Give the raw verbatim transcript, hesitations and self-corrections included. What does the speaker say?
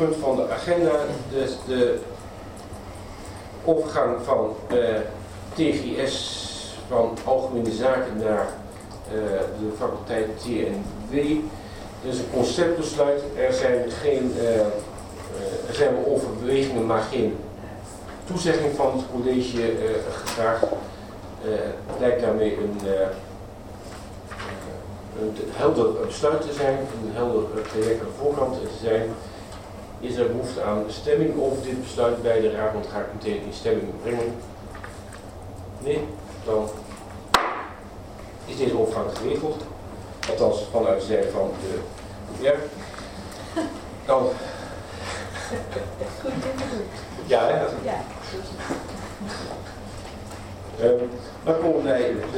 punt van de agenda, dus de overgang van uh, T G S van Algemene Zaken naar uh, de faculteit T N W. Er is een conceptbesluit, er zijn geen uh, uh, er zijn wel overwegingen, maar geen toezegging van het college uh, gevraagd. Uh, het lijkt daarmee een, uh, een helder besluit te zijn, een helder traject aan de voorkant te zijn. Is er behoefte aan stemming over dit besluit bij de raad, want ga ik meteen in stemming brengen? Nee? Dan is deze overgang geregeld. Althans vanuit de zijde van de ja. Dan. Goed, ja, hè? Ja. Um, dan komen wij